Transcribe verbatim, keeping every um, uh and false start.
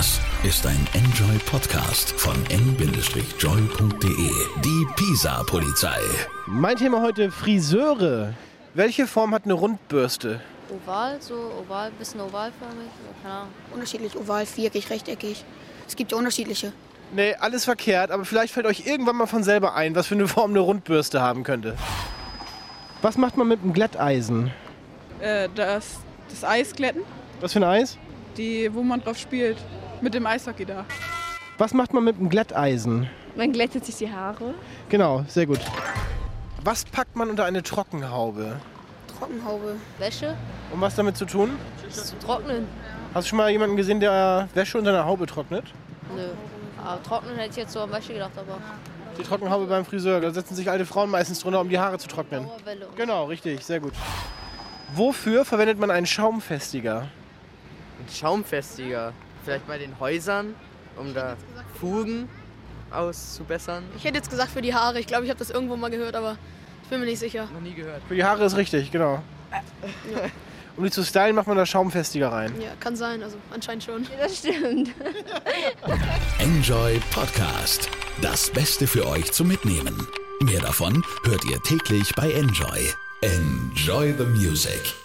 Das ist ein Enjoy-Podcast von n joy punkt de. Die Pisa-Polizei. Mein Thema heute: Friseure. Welche Form hat eine Rundbürste? Oval, so oval, bisschen ovalförmig, keine Ahnung. Unterschiedlich, oval, viereckig, rechteckig. Es gibt ja unterschiedliche. Nee, alles verkehrt, aber vielleicht fällt euch irgendwann mal von selber ein, was für eine Form eine Rundbürste haben könnte. Was macht man mit einem Glätteisen? Äh, das, das Eis glätten, Was für ein Eis? die, wo man drauf spielt. Mit dem Eishockey da. Was macht man mit einem Glätteisen? Man glättet sich die Haare. Genau, sehr gut. Was packt man unter eine Trockenhaube? Trockenhaube. Wäsche, Um was damit zu tun? das zu trocknen. Hast du schon mal jemanden gesehen, der Wäsche unter einer Haube trocknet? Nö. Aber trocknen hätte ich jetzt so am Wäsche gedacht, aber Die Trockenhaube beim Friseur, da setzen sich alte Frauen meistens drunter, um die Haare zu trocknen. Dauerwelle. und- Genau, richtig, sehr gut. Wofür verwendet man einen Schaumfestiger? Ein Schaumfestiger. Vielleicht bei den Häusern, um da Fugen auszubessern. Ich hätte jetzt gesagt für die Haare. Ich glaube, ich habe das irgendwo mal gehört, aber ich bin mir nicht sicher. Noch nie gehört. Für die Haare ist richtig, genau. Um die zu stylen, macht man da Schaumfestiger rein. Ja, kann sein. Also anscheinend schon. Das stimmt. Enjoy Podcast. Das Beste für euch zum Mitnehmen. Mehr davon hört ihr täglich bei Enjoy. Enjoy the music.